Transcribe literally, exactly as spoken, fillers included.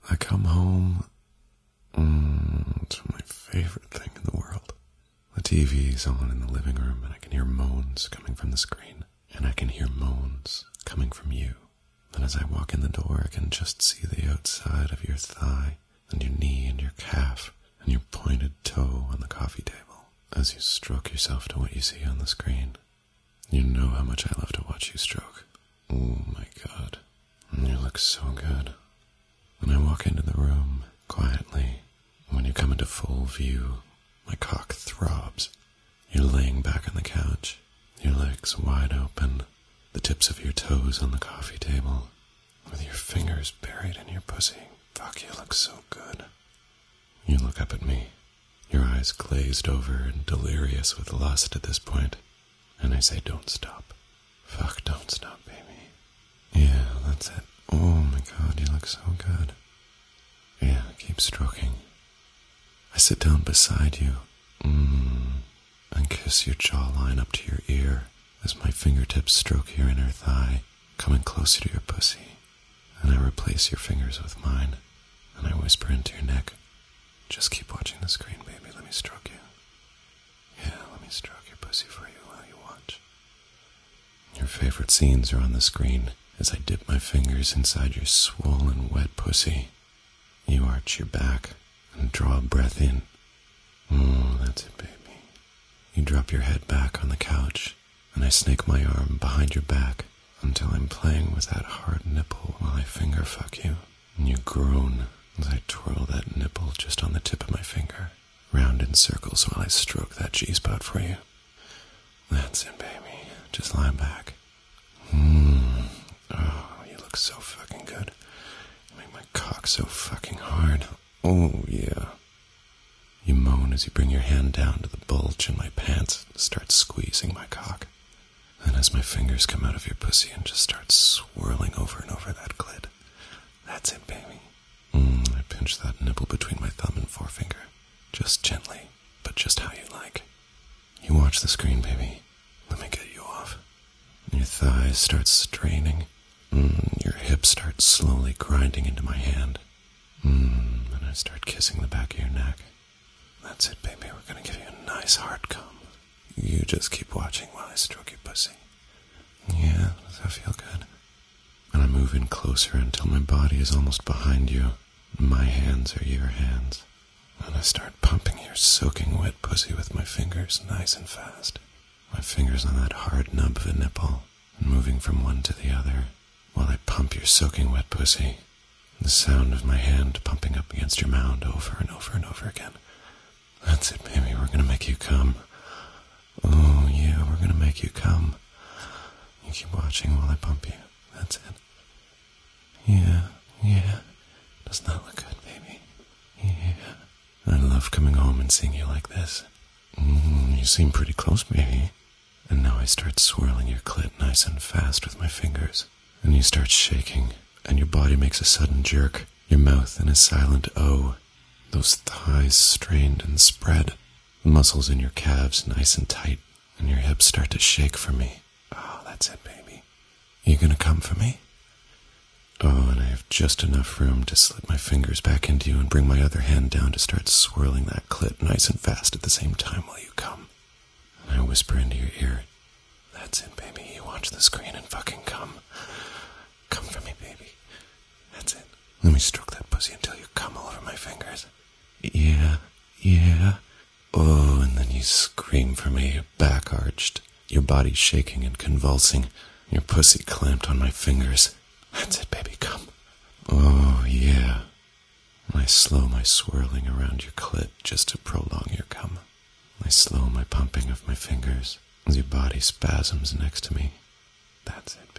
I come home, mm, it's my favorite thing in the world. The T V's on in the living room, and I can hear moans coming from the screen, and I can hear moans coming from you. And as I walk in the door, I can just see the outside of your thigh, and your knee, and your calf, and your pointed toe on the coffee table, as you stroke yourself to what you see on the screen. You know how much I love to watch you stroke. Oh my God, you look so good. When I walk into the room, quietly, when you come into full view, my cock throbs. You're laying back on the couch, your legs wide open, the tips of your toes on the coffee table, with your fingers buried in your pussy. Fuck, you look so good. You look up at me, your eyes glazed over and delirious with lust at this point, and I say, don't stop. Fuck, don't stop, baby. Yeah, that's it. Oh my God, you look so good. Yeah, keep stroking. I sit down beside you, mm, and kiss your jawline up to your ear as my fingertips stroke your inner thigh, coming closer to your pussy. And I replace your fingers with mine, and I whisper into your neck, just keep watching the screen, baby, let me stroke you. Yeah, let me stroke your pussy for you while you watch. Your favorite scenes are on the screen as I dip my fingers inside your swollen, wet pussy. You arch your back and draw a breath in. Oh, that's it, baby. You drop your head back on the couch, and I snake my arm behind your back until I'm playing with that hard nipple while I finger fuck you. And you groan as I twirl that nipple just on the tip of my finger, round in circles while I stroke that G-spot for you. That's it, baby. Just lie back. Mmm. Oh, you look so fucking good. You make my cock so fucking hard. Oh, yeah. You moan as you bring your hand down to the bulge in my pants and start squeezing my cock. And as my fingers come out of your pussy and just start swirling over and over that clit. That's it, baby. Mm, I pinch that nipple between my thumb and forefinger. Just gently, but just how you like. You watch the screen, baby. Let me get you off. Your thighs start straining. Mm, your hips start slowly grinding into my hand. Mm, and I start kissing the back of your neck. That's it, baby. We're gonna give you a nice hard cum. You just keep watching while I stroke your pussy. Yeah, does that feel good? And I move in closer until my body is almost behind you. My hands are your hands. And I start pumping your soaking wet pussy with my fingers nice and fast. My fingers on that hard nub of a nipple, and moving from one to the other, while I pump your soaking wet pussy. The sound of my hand pumping up against your mound over and over and over again. That's it, baby. We're gonna make you come. Oh, yeah, we're gonna make you come. You keep watching while I pump you. That's it. Yeah, yeah. Doesn't that look good, baby? Yeah. I love coming home and seeing you like this. Mm, you seem pretty close, baby. And now I start swirling your clit nice and fast with my fingers. And you start shaking, and your body makes a sudden jerk, your mouth in a silent O. Those thighs strained and spread, the muscles in your calves nice and tight, and your hips start to shake for me. Oh, that's it, baby. You gonna come for me? Oh, and I have just enough room to slip my fingers back into you and bring my other hand down to start swirling that clit nice and fast at the same time while you come. And I whisper into your ear, that's it, baby. You watch the screen and fucking come. Come for me, baby. That's it. Let me stroke that pussy until you come all over my fingers. Yeah, yeah. Oh, and then you scream for me, your back arched, your body shaking and convulsing, your pussy clamped on my fingers. That's it, baby, come. Oh, yeah. I slow my swirling around your clit just to prolong your cum. I slow my pumping of my fingers as your body spasms next to me. That's it.